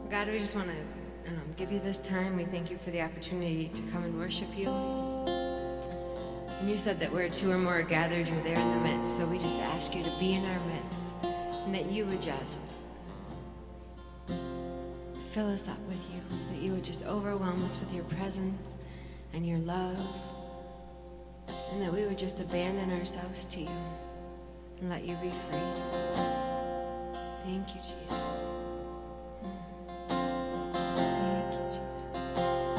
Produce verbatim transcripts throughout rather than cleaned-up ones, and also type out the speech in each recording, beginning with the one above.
God, we just want to um, give you this time. We thank you for the opportunity to come and worship you. And you said that where two or more are gathered, you're there in the midst. So we just ask you to be in our midst and that you would just fill us up with you, that you would just overwhelm us with your presence and your love, and that we would just abandon ourselves to you and let you be free. Thank you, Jesus. Thank you, Jesus.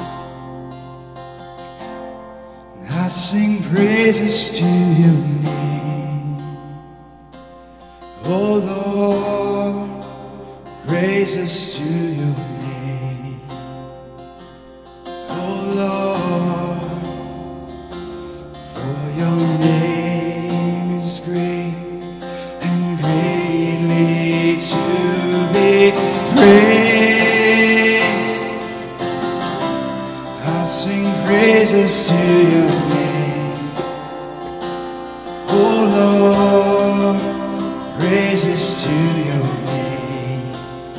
I sing praises to your name, oh Lord, praises to your name, oh Lord, for your name is great and greatly to be praised. I sing praises to your name, oh Lord, praises to your name,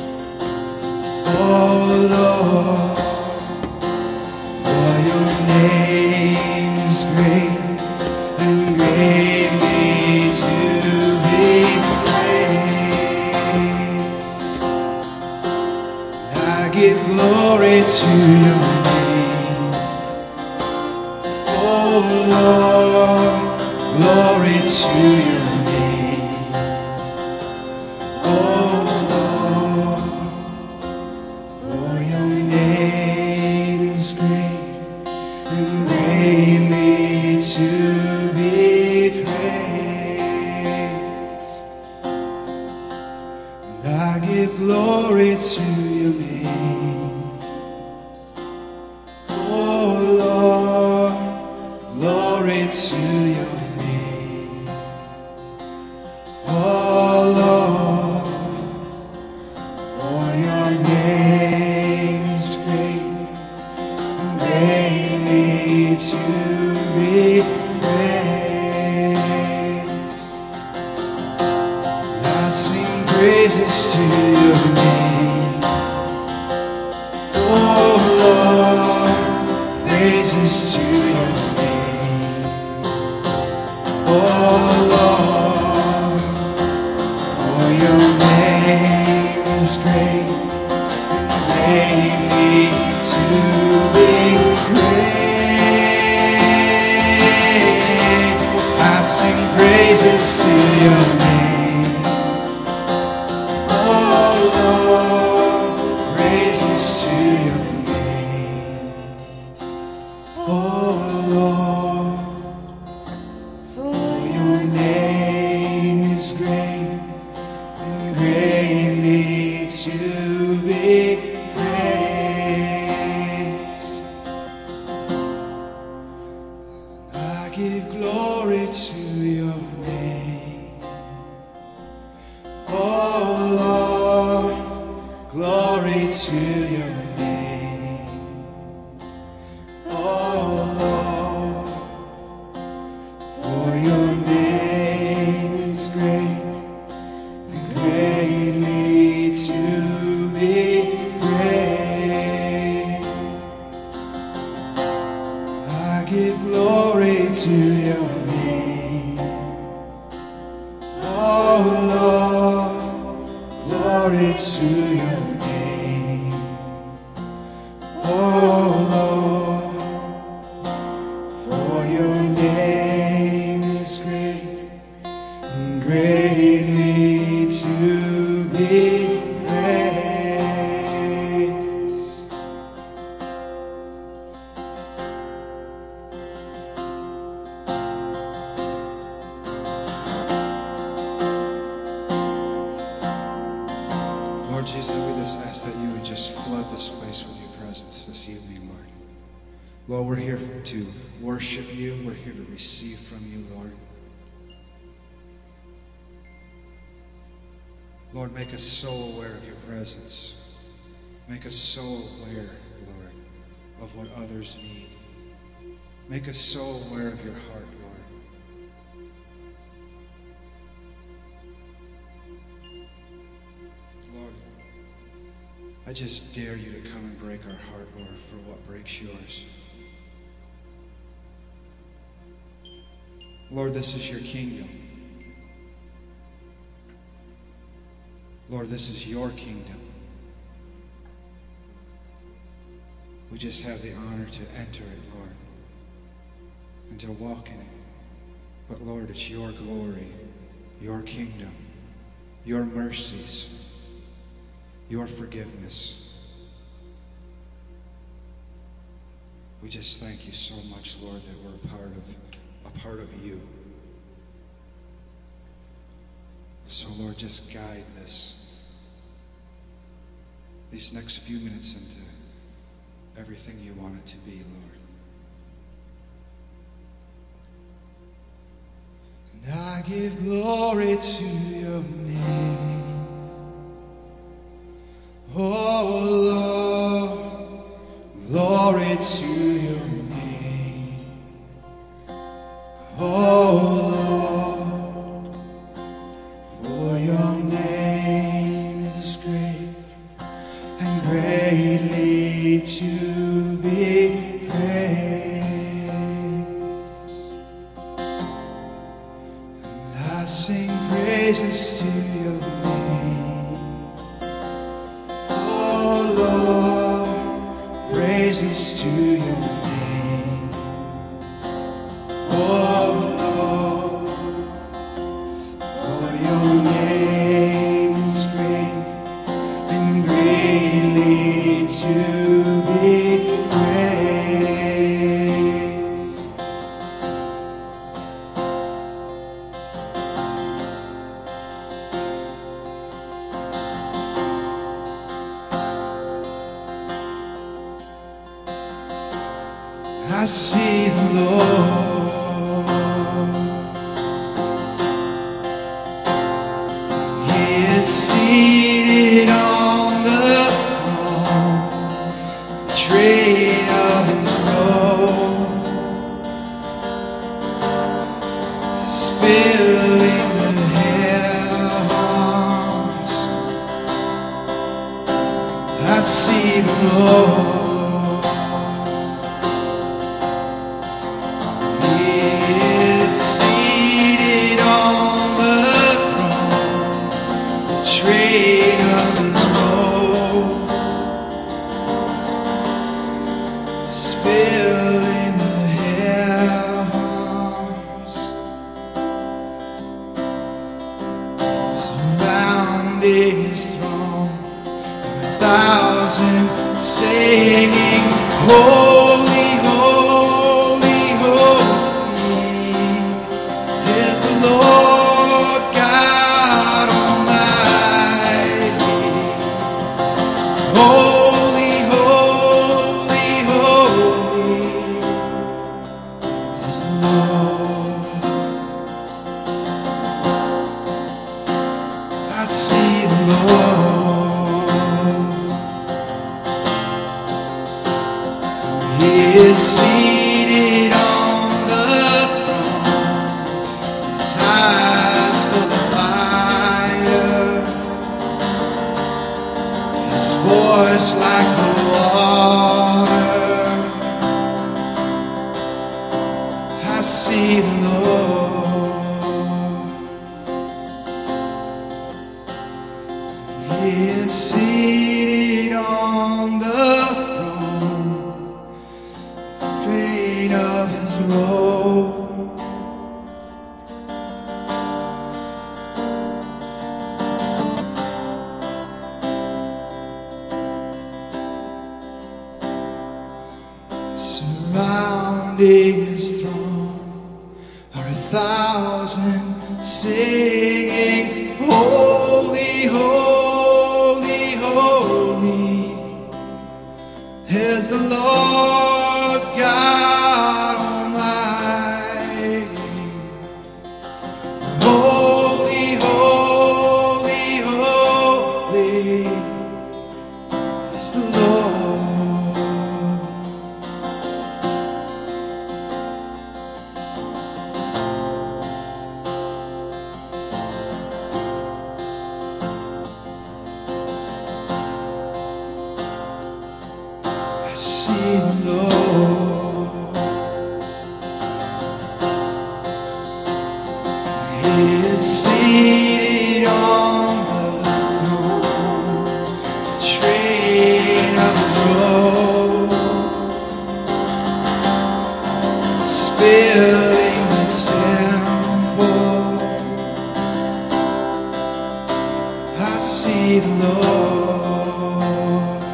oh Lord, for your name is great and greatly to be praised. I give glory to your name, oh Lord, glory to your name, oh Lord, for your name is great and greatly to be praised. And I give glory to your name, oh Lord, glory to your name, oh Lord, for your name is great and greatly to be praised. I sing praises to your name, oh Lord, praises to your name, oh Lord, for your name is great and greatly to be praised. I sing praises to your name, oh Lord, praises to your name, oh Lord, for your name is great and greatly to be praised. I give glory to your name, oh Lord, glory to your name, oh Lord, for your name is great and greatly to be praised. I give glory to your name, oh Lord, glory to your name, oh Lord, for your name is great and greatly to be praised. Lord Jesus, we just ask that you would just flood this place with your presence this evening, Lord. Lord, we're here to worship you. We're here to receive from you, Lord. Lord, make us so aware of your presence. Make us so aware, Lord, of what others need. Make us so aware of your heart, Lord. Lord, I just dare you to come and break our heart, Lord, for what breaks yours. Lord, this is your kingdom. Lord, this is your kingdom. We just have the honor to enter it, Lord, and to walk in it. But Lord, it's your glory, your kingdom, your mercies, your forgiveness. We just thank you so much, Lord, that we're a part of a part of you. So Lord, just guide this these next few minutes into everything you want it to be, Lord. And I give glory to your name, oh Lord, glory to your name, oh Lord, for your name is great and greatly to be praised. And I sing praises to your name, oh Lord, praises to your name, oh Lord, for your name is great and greatly to be praised. I see the Lord, He is seated on the throne, the train of his robe is filling the heavens. I see the Lord, He is seated on the throne, the train of his robe is filling the heavens, surrounding his throne, a thousand singing, holy, holy, holy is the Lord God Almighty. Holy, holy, holy is the Lord. I see the Lord, He is seated on the throne, His eyes full of fire, His voice like the water. I see the Lord, He is seated on the throne, train of his robe surrounding his throne are a thousand singing, holy, holy, holy is the Lord God Almighty. Holy, holy, holy is the Lord. see the Lord. He is seated on the throne, the train of his robe, filling the temple. I see the Lord.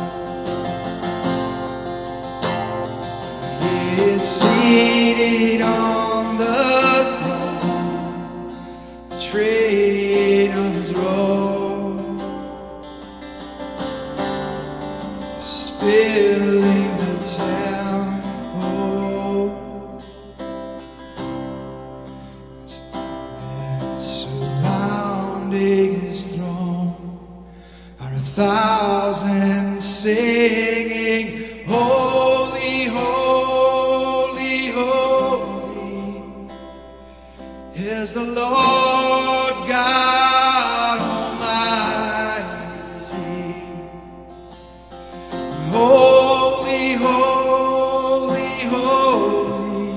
He is seated on the throne, the train of his robe, filling the temple. Surrounding his throne are a thousand singing, holy, holy, holy is the Lord God Almighty. Holy, holy, holy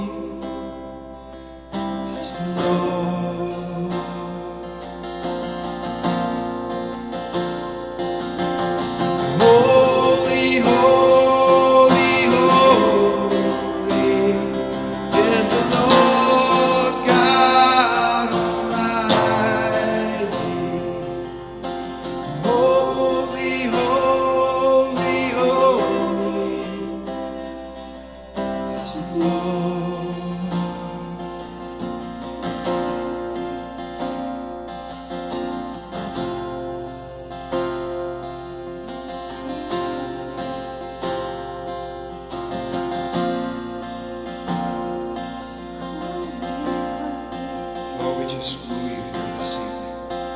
is the Lord. Holy, holy, holy is the Lord God Almighty. Holy, holy, holy is the Lord. Lord, we just woo you here this evening.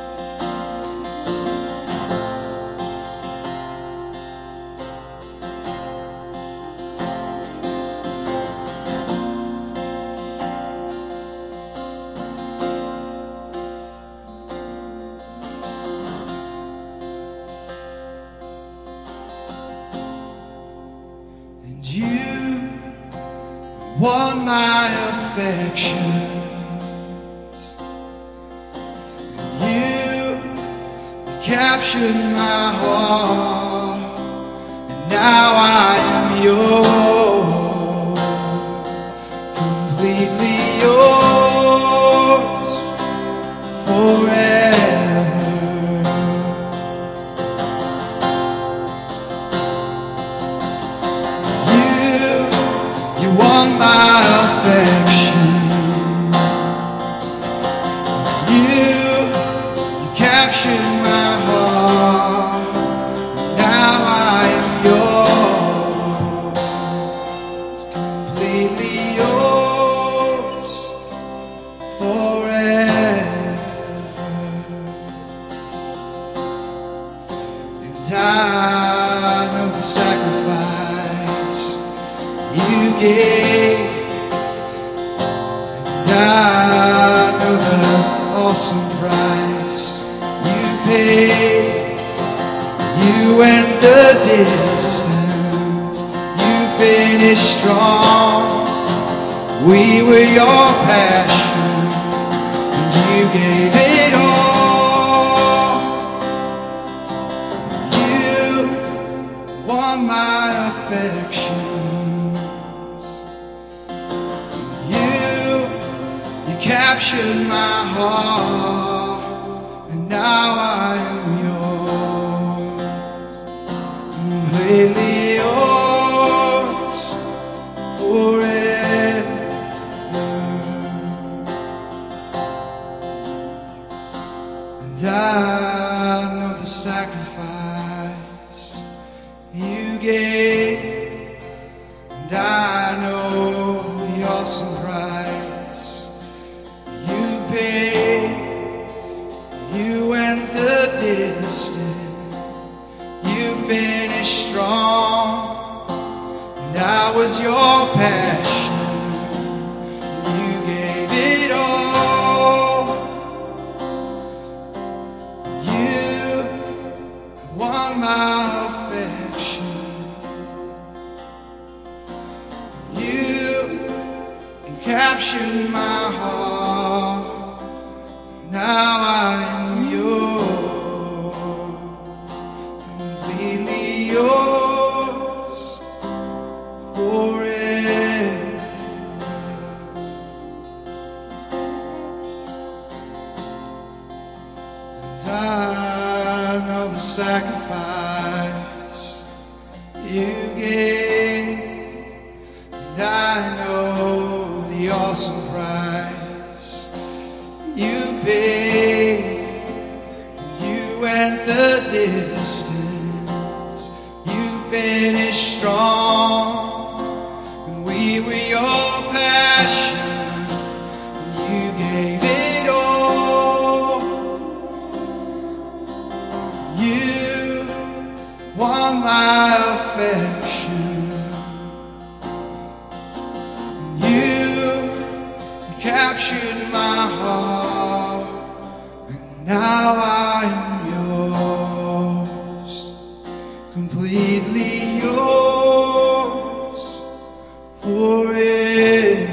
And you won my affections. You captured my heart, and now I am yours, completely yours, forever. You, you won my affection. You captured my heart. Now I am yours, completely yours, forever. And I know the sacrifice you gave, and I know the awesome price you paid. You went the distance, you finished strong. We were your passion, and you gave it all. You won my affections. You, you captured my heart, and now I am yours, completely yours, forever. And I know the sacrifice you gave, and I know the awesome price you paid. You went the distance, you finished strong, and I was your passion. You gave it all. You won my affection. you gave, and I know the awesome price you paid. You went the distance, you finished strong, and we were your passion, you gave it all. You won my affection, you captured my heart, and now I am yours, completely yours, forever.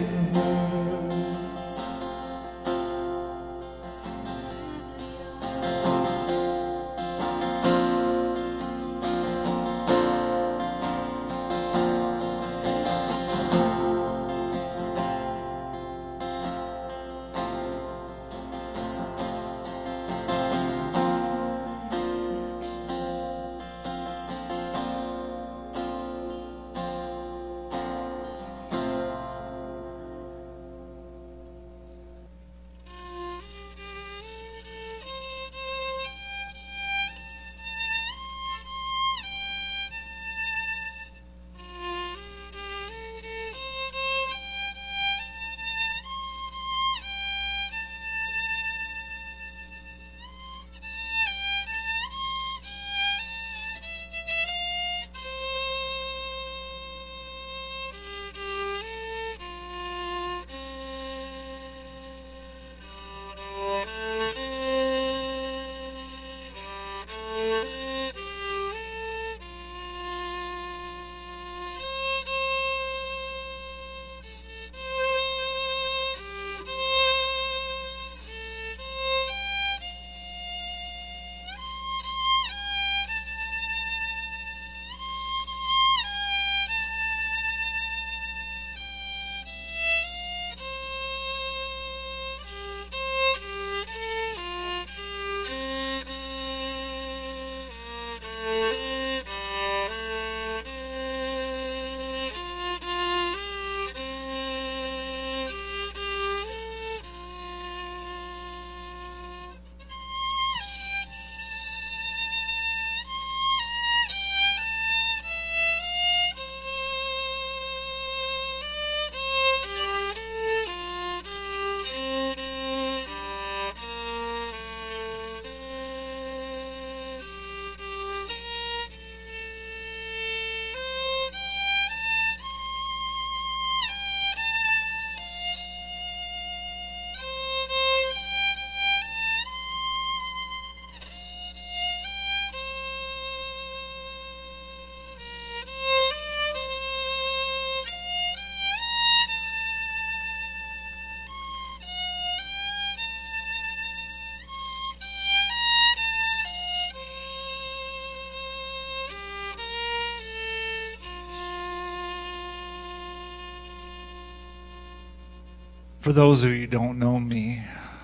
For those of you who don't know me,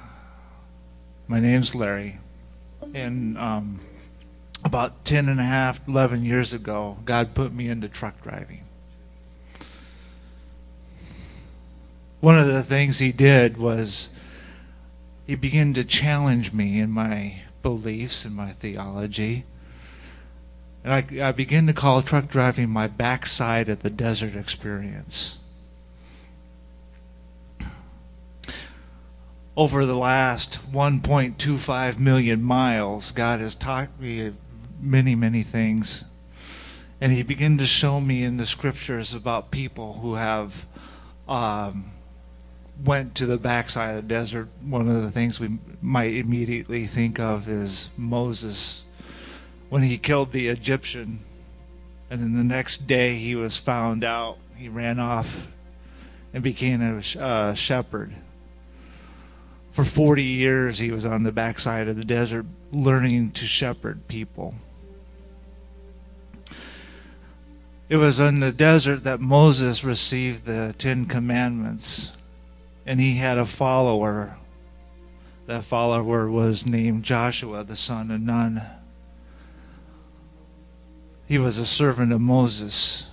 my name's Larry, and um, about ten and a half, eleven years ago, God put me into truck driving. One of the things He did was He began to challenge me in my beliefs and my theology. And I, I began to call truck driving my backside of the desert experience. Over the last one point two five million miles, God has taught me many, many things. And He began to show me in the scriptures about people who have um, went to the backside of the desert. One of the things we might immediately think of is Moses, when he killed the Egyptian, and then the next day he was found out. He ran off and became a uh, shepherd. For forty years he was on the backside of the desert learning to shepherd people. It was in the desert that Moses received the Ten Commandments, and he had a follower. That follower was named Joshua, the son of Nun. he was a servant of Moses.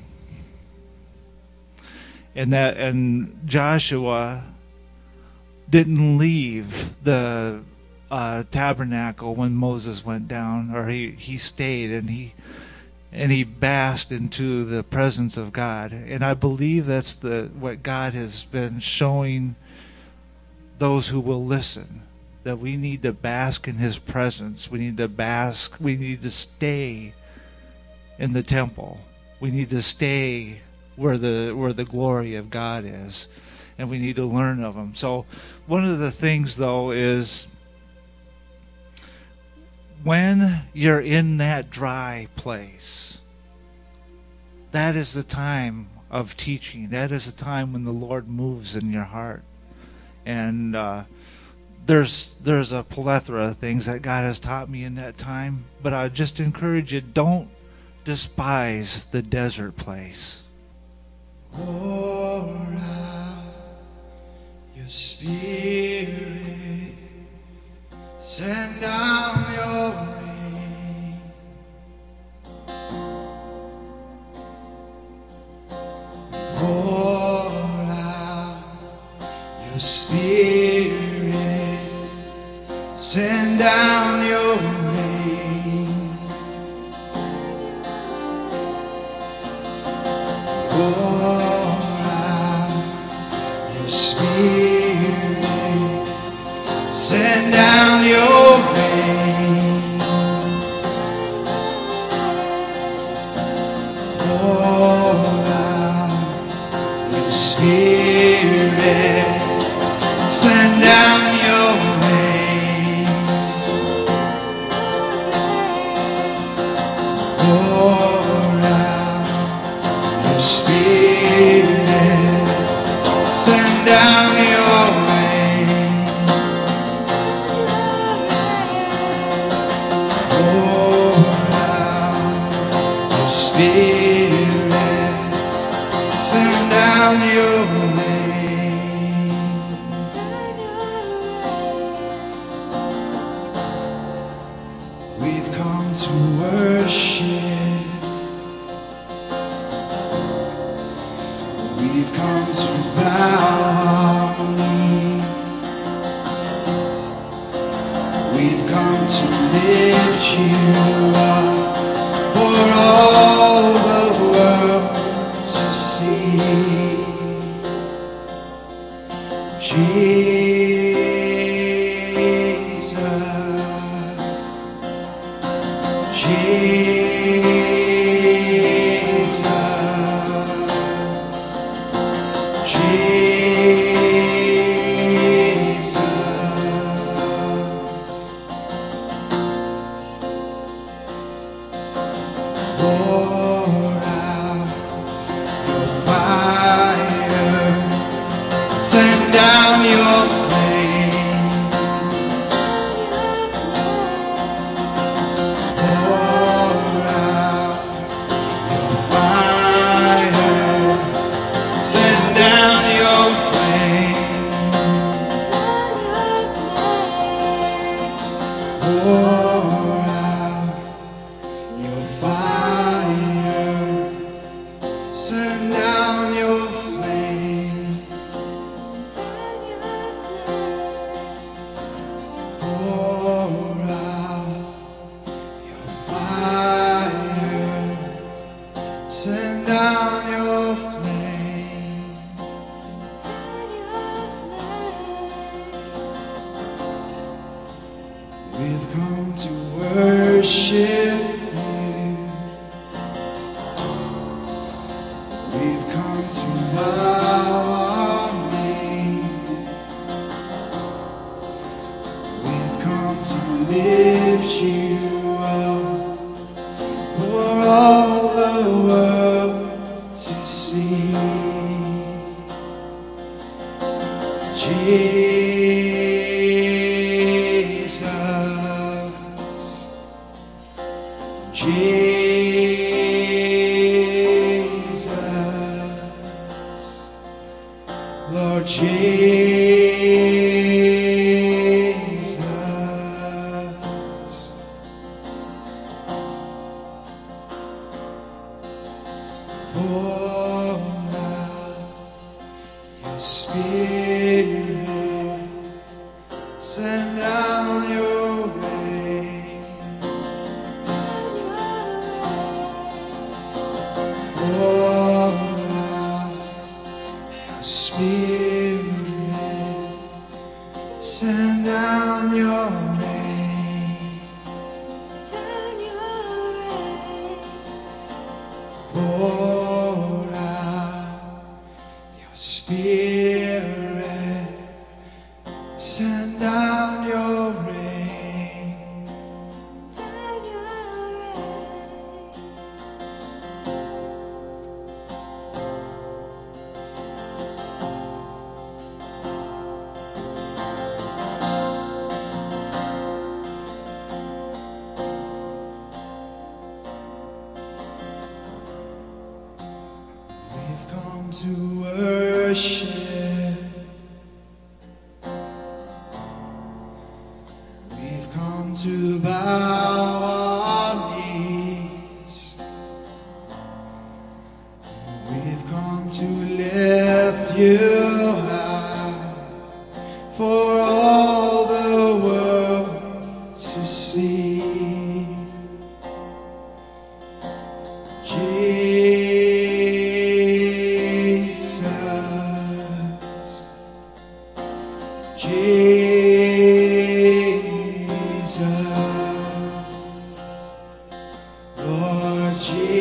And that and Joshua didn't leave the uh, tabernacle when Moses went down, or he, he stayed and he and he basked into the presence of God. And I believe that's the what God has been showing those who will listen, that we need to bask in his presence. We need to bask, we need to stay in the temple. We need to stay where the where the glory of God is, and we need to learn of him. So one of the things, though, is when you're in that dry place, that is the time of teaching. That is the time when the Lord moves in your heart. And uh, there's there's a plethora of things that God has taught me in that time. But I just encourage you, don't despise the desert place. Pour out your Spirit, send down your rain. Pour out your Spirit, send down your rain. Pour out your Spirit, send down your rain. Pour out your Spirit, send down your rain. Pour out your Spirit, send down your rain. Pour out your Spirit, send down your rain. We've come to worship. We've come to bow our knee. We've come to lift you up for all the world to see. Jesus, Jesus, Jesus. Pour out your fire, send down your flame. Pour out your fire, send down your flame. Pour out your fire, send down your flame. Pour out your fire, send down your flame. We've come to worship you. We've come to bow our knee. We've come to lift you up for all the world to see. Jesus, Jesus, Lord Jesus. Pour out your Spirit, send down your rain. Pour out your Spirit, send down your rain. Pour out your Spirit, send down your rain. We've come to worship. We've come to bow our knees. We've come to lift you high for all the world to see. Jesus, Jesus, Lord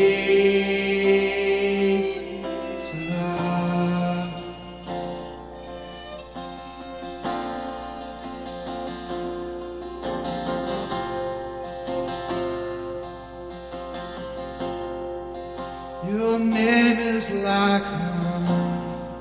Jesus. Your name is like honey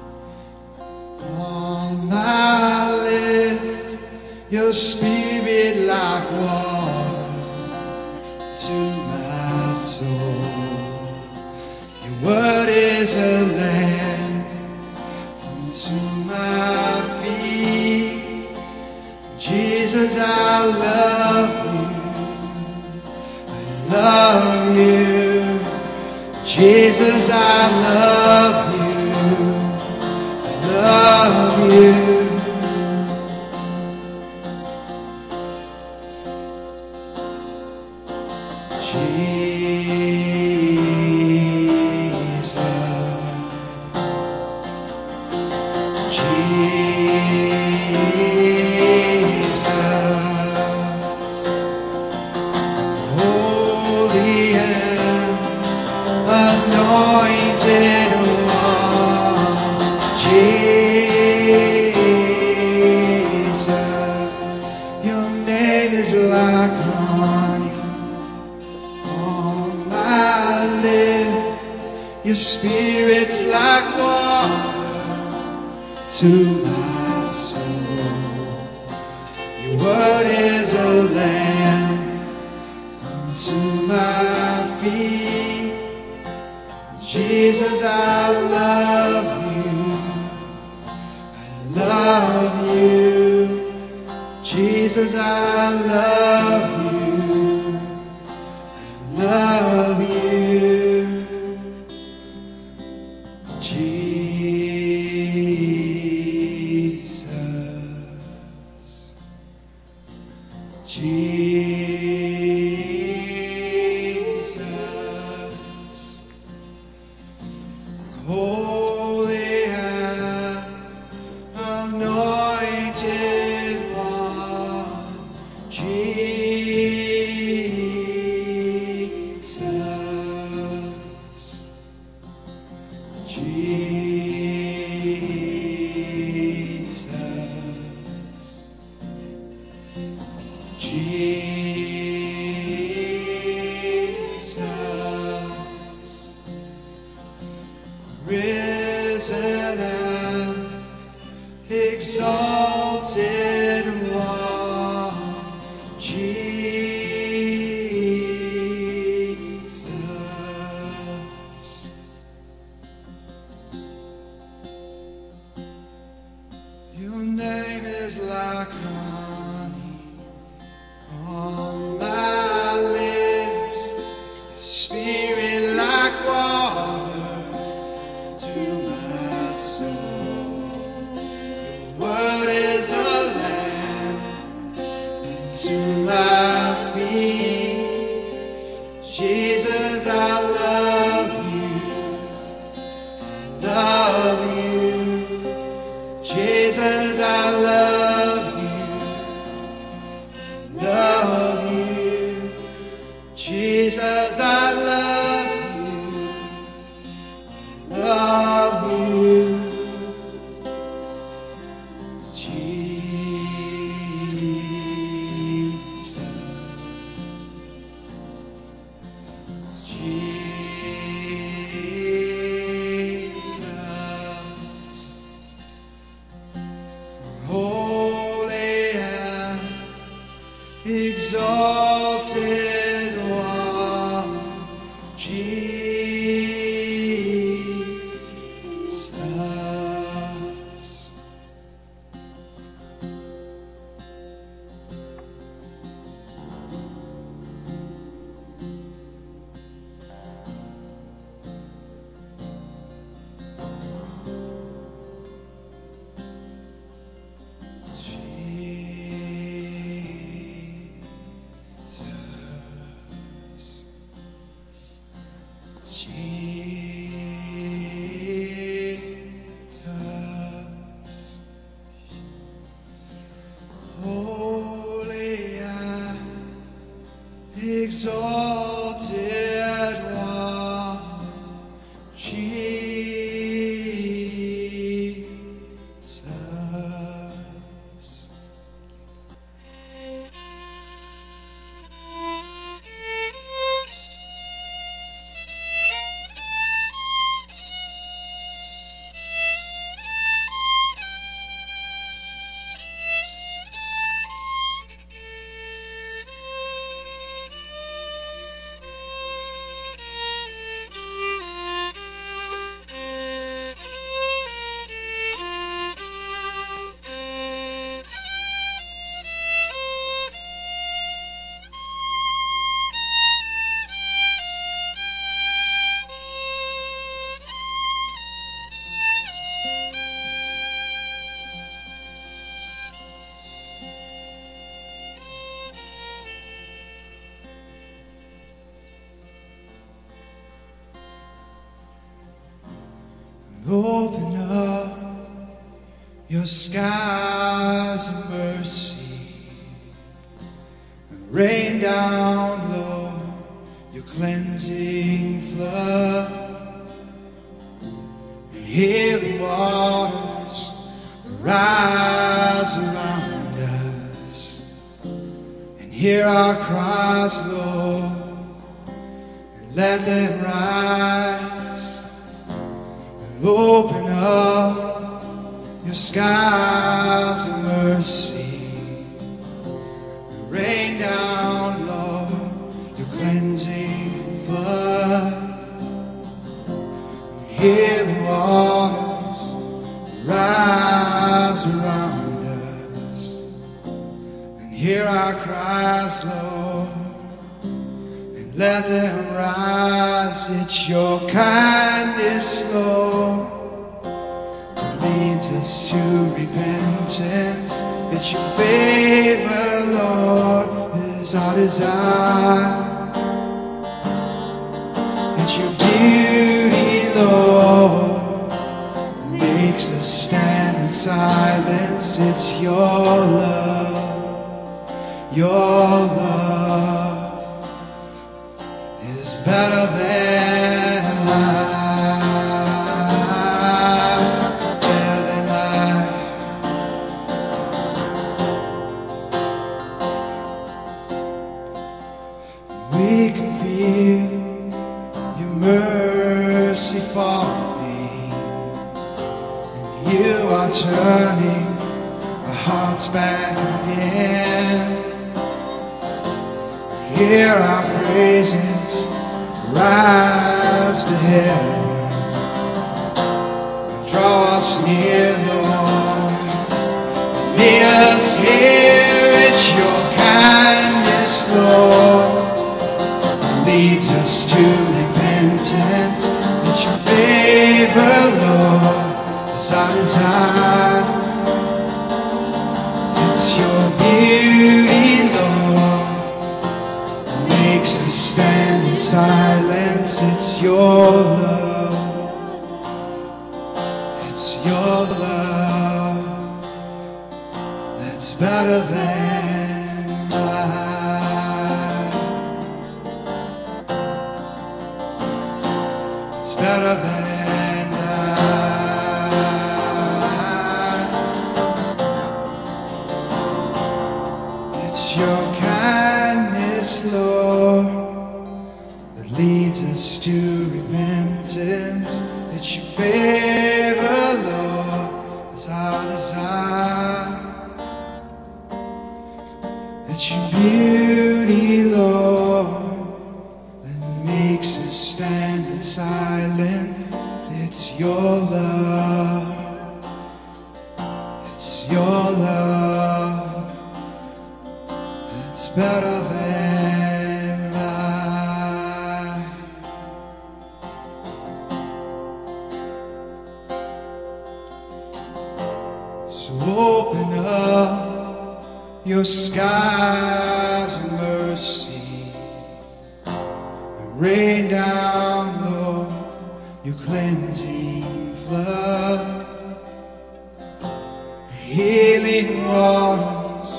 on my lips, your Spirit like water to my soul. Your word is a lamp unto my feet. Jesus, I love you, I love you. Jesus, I love you, I love you. Jesus, Jesus, holy and anointed one, Jesus, your name is like honey on my lips, your Spirit's like water to my soul. Your word is a lamp unto my feet. Jesus, I love you, I love you. Jesus, I love you, I love you. Jesus, Jesus, holy and anointed one, Jesus, Jesus, Jesus, risen and exalted one, Jesus. Your name is like honey on my lips, Spirit like water I love you, love you. Jesus, I love you, love you. Jesus, I love you, love you. Exalted one, Jesus. Jesus, holy and exalted one, Jesus. Open up your skies of mercy and rain down low your cleansing flood, and healing waters rise around us, and hear our cries, Lord, and let them rise. Open up your skies of mercy, rain down, Lord, your cleansing flood, healing waters rise around us, and hear our cries, Lord, and let them rise. It's your kindness, Lord, that leads us to repentance. It's your favor, Lord, is our desire. It's your beauty, Lord, makes us stand in silence. It's your love, your love is better than life, better than life. We can feel your mercy falling, and you are turning our hearts back again. Hear our praises rise to heaven, draw us near, Lord, lead us here. It's your kindness, Lord, leads us to repentance. It's your favor, Lord, is our desire. It's your beauty, Lord, makes us stand in silence. silence, it's your love. It's your love that's better than life. It's better than your kindness, Lord, that leads us to repentance. That your favor, Lord, is our desire. That your beauty, Lord, that makes us stand in silence. It's your love. It's your love. It's better than life. So open up your skies of mercy and rain down, Lord, your cleansing flood, healing waters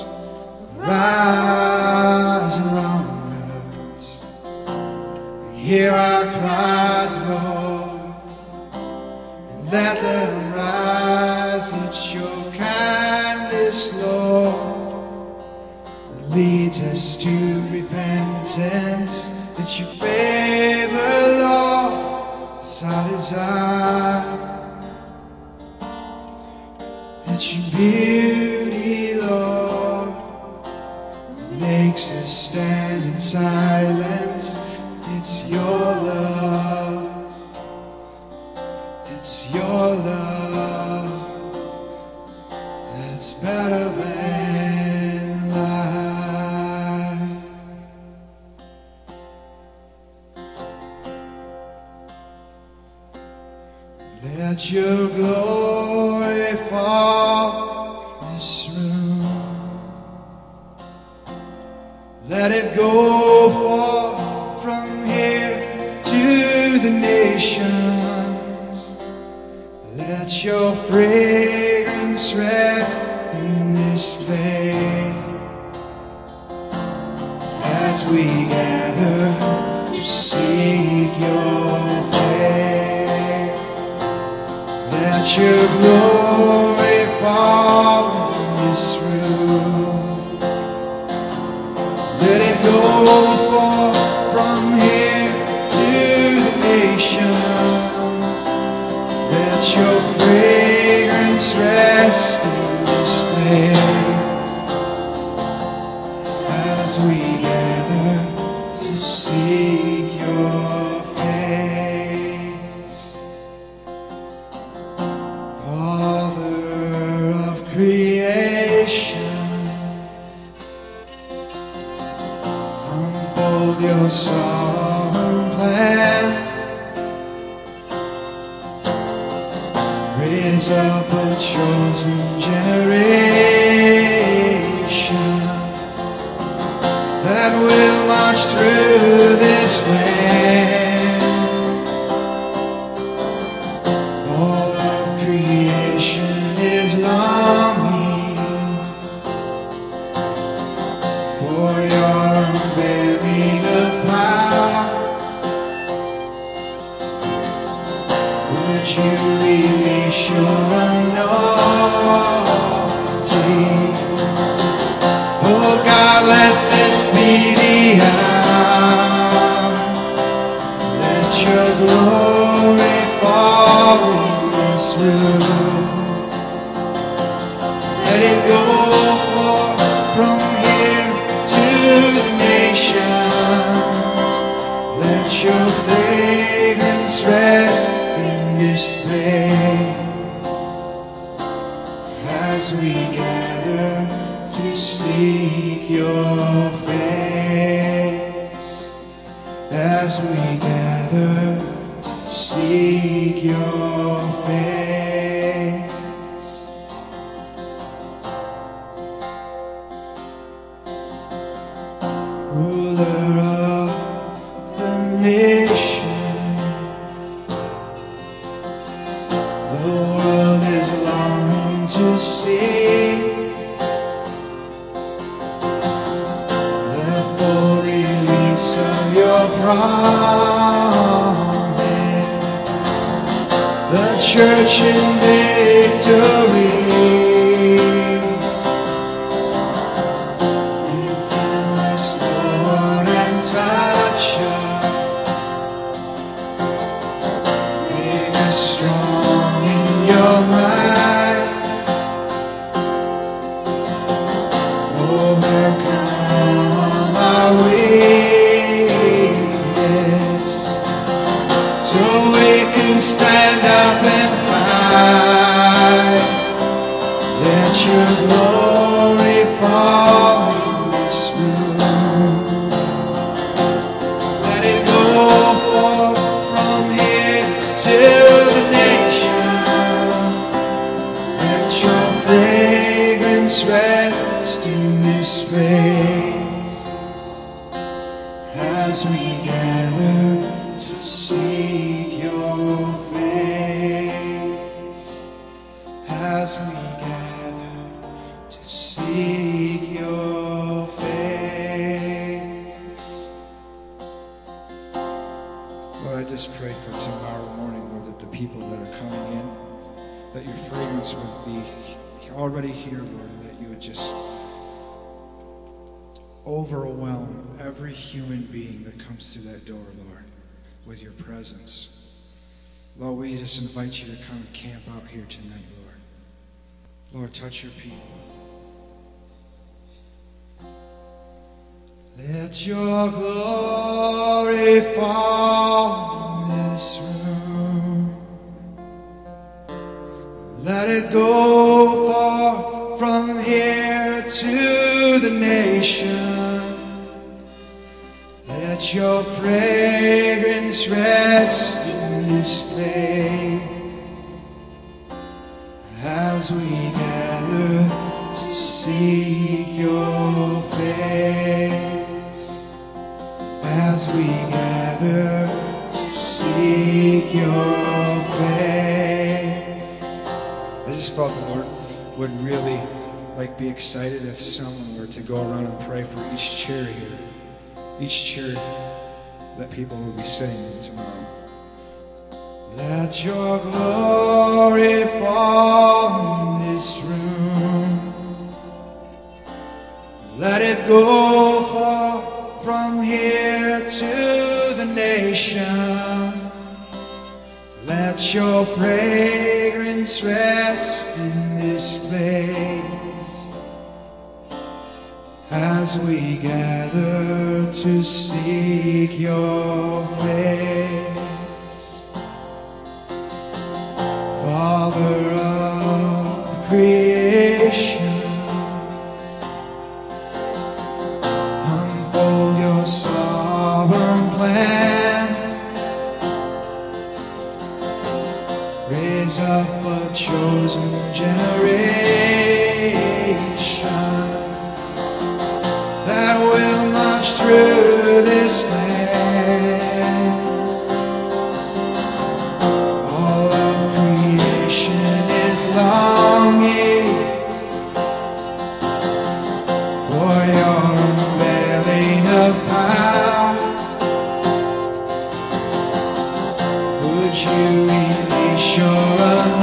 rise around us. Hear our cries, Lord, and let them rise. It's your kindness, Lord, that leads us to repentance. That your favor, Lord, is our desire. That your beauty, Lord, makes us stand in silence. It's your love. It's your love that's better than life. Let your glory fall in this room. Let it go forth from here to the nations. Let your fragrance rest in this place. As we gather to seek your face, let your glory fall in this room. Let it go forth from here to the nation. Let your fragrance rest in this place. As we gather to seek your face. Father of creation, unfold your sovereign plan. Raise up a chosen generation that will march through this land. All of creation is longing for your unveiling of power. Would you release your anointing? Oh God, let this be the hour. Let your glory fall in this room. Let it go forth from here to the nations. Let your fragrance rest in this place. As we gather to seek your face, as we gather to seek your face. Ruler of the nation, church in victory. Into us, Lord, and touch us. Make us strong in your might. Overcome our weakness, so we can stand up and fight. Let your glory fall in this room. Let it go forth from here to the nation. Let your fragrance rest in this place as we gather to seek your face, as we gather to seek your face. Lord, I just pray for tomorrow morning, Lord, that the people that are coming in, that your fragrance would be already here, Lord, and that you would just overwhelm every human being that comes through that door, Lord, with your presence. Lord, we just invite you to come and camp out here tonight, Lord. Lord, touch your people. Let your glory fall in this room. Let it go far from here to the nation. Let your fragrance rest in this place as we gather to seek your face, as we gather to seek your face. I just felt the Lord would really like be excited if someone were to go around and pray for each chair here, each chair that people will be sitting in tomorrow. Let your glory fall in this room. Let it go far from here to the nation. Let your fragrance rest in this place as we gather to seek your face. Father of creation, unfold your sovereign plan. Raise up a chosen generation that will march through this land. All of creation is longing for your unveiling of power. Would you release your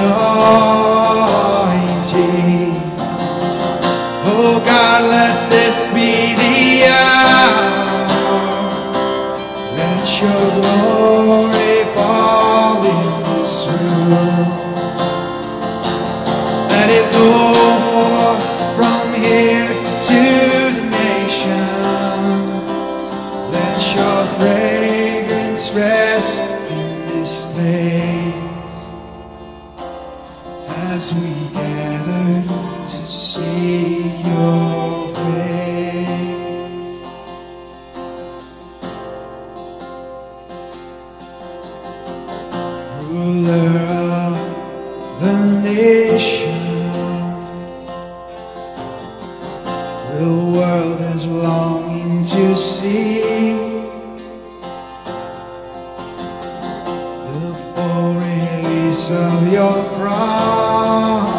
anointing? Oh God, let this be the hour. Let your glory fall in this room. Let it go forth from here to the nation. Let your fragrance rest in this place as we gather to seek your face. Ruler of the nation, the world is longing to see the full release of your promise.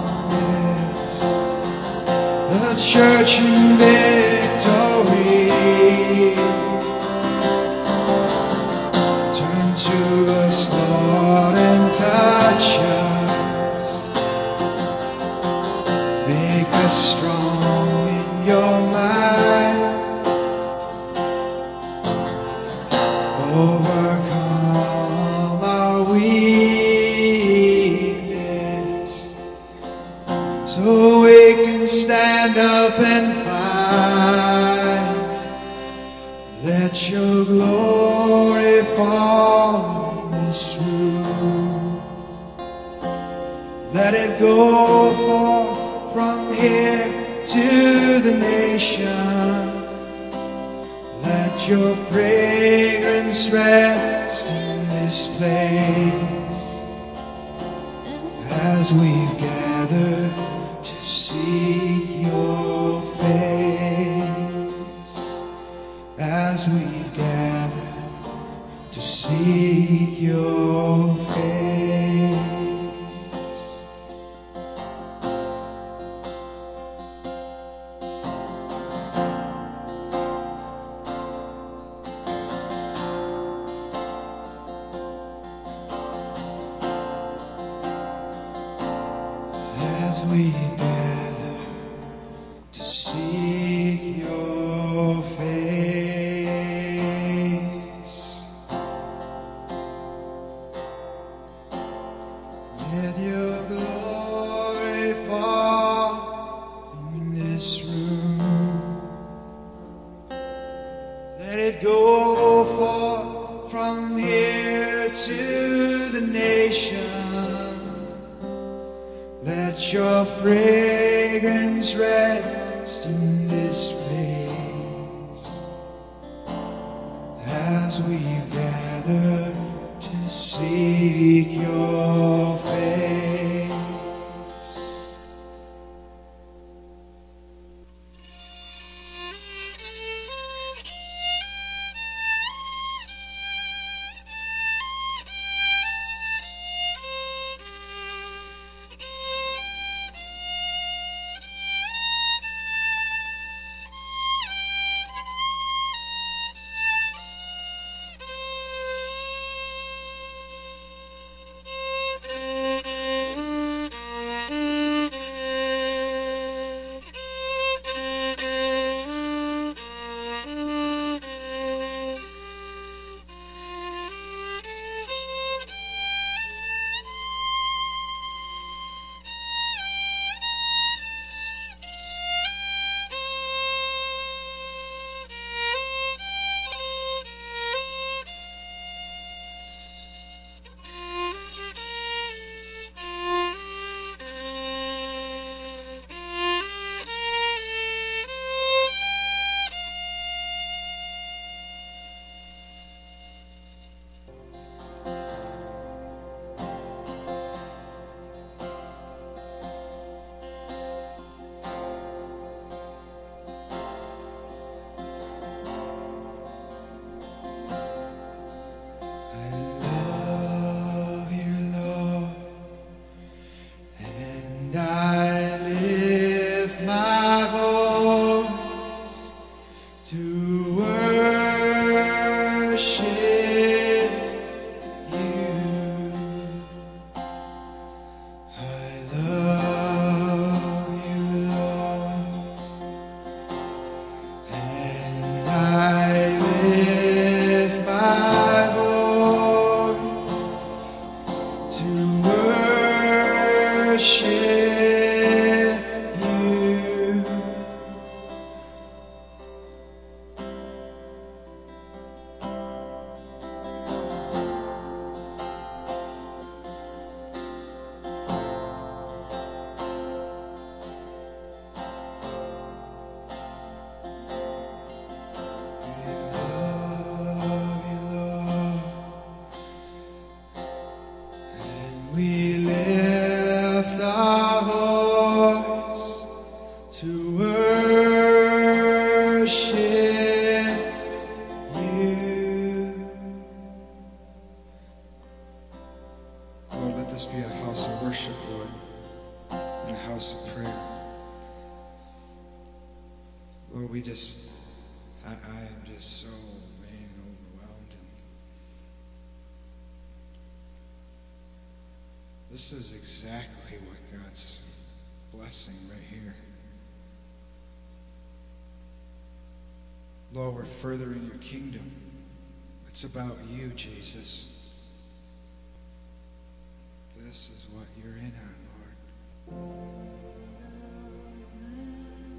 The church in victory, turn to us, Lord, and touch us. stand up and fight. Let your glory fall in this room. Let it go forth from here to the nation. Let your fragrance rest in this place as we've gathered to seek your face. As we've gathered to seek your face. As we gather to seek your face, let your glory fall in this room. Let it go forth from here to the nation. Let your fragrance rest in this place as we've gathered to seek your face. We lift our voice to worship you. Lord, let this be a house of worship, Lord, and a house of prayer. Lord, we just, I, I am just so, man, overwhelmed. And this is exactly what God's blessing right here. Lord, we're furthering your kingdom. It's about you, Jesus. This is what you're in on, Lord.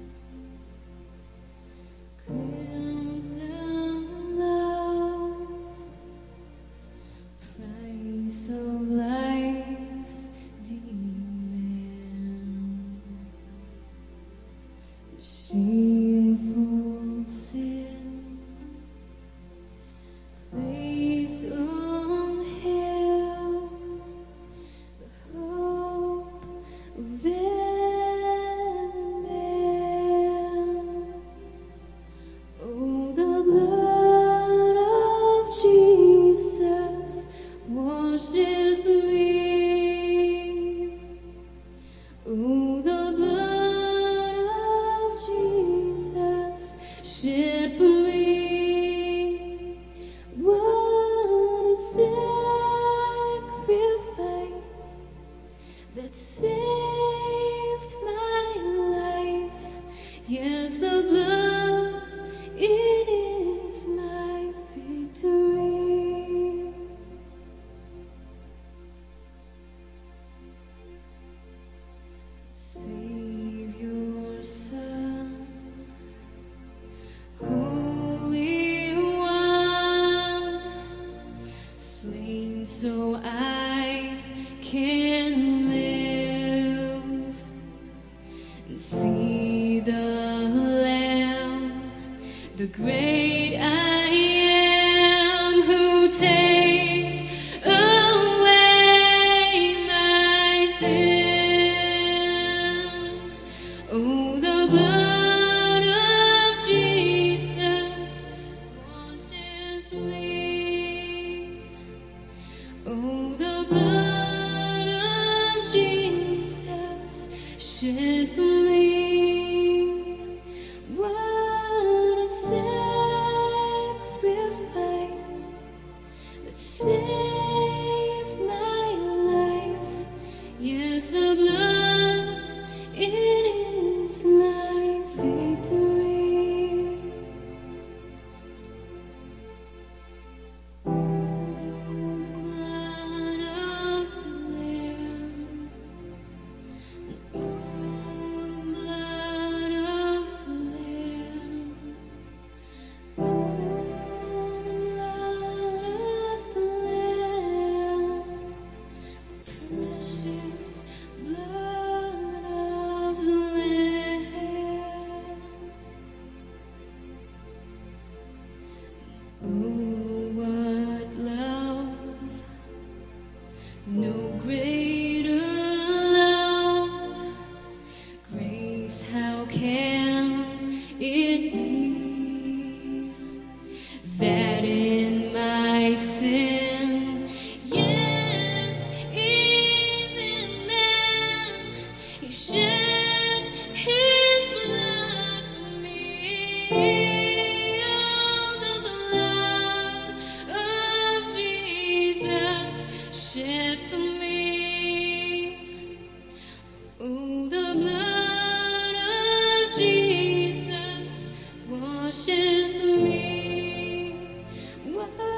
washes me. Oh, the blood of Jesus shed for me. What a sacrifice that saved my life. Yes, the blood, it is my victory. Savior, Son, Holy One, slain so I can live and see the Lamb, the great I am, who takes away my sin. Oh, the blood of Jesus washes me. Oh, the blood of Jesus shed for me. What a sacrifice that saved my life. Yes, the blood, it is my victory. Blood of the Lamb. Oh, the blood of the Lamb. Oh, the blood of the Lamb. Precious blood of the Lamb. Oh, what love, no greater love. Grace, how can it be that in my sin, yes, even then, He shed His blood for me. Oh, the blood of Jesus shed for me. Oh, the blood of Jesus washes me. What a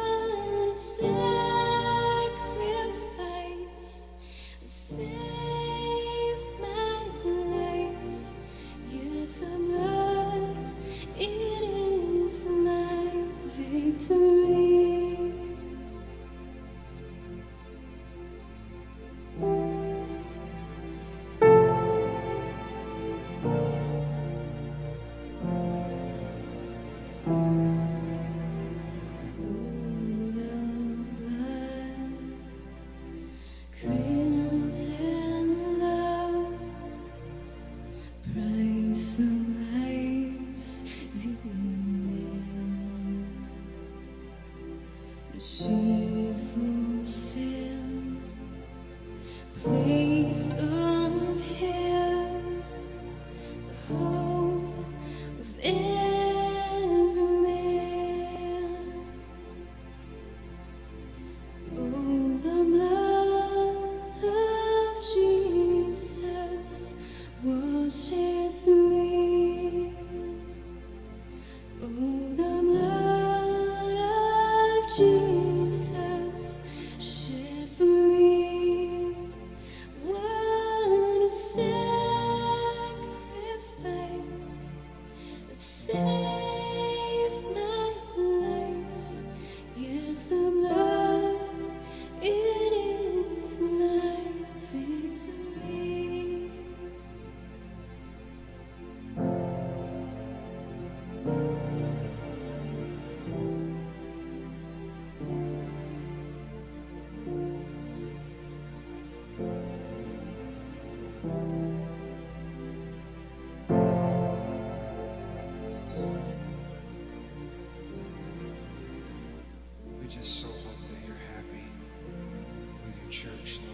sacrifice that saved my life. Yes, the blood, it is my victory. Crimson love, price of life's demand, shameful sin placed on Him, the hope of every man. Oh, the blood of Jesus washes me. Oh, the blood of Jesus shed for me. What a sacrifice that saved my life. Yes, the blood, it is my victory. Oh, church, Lord.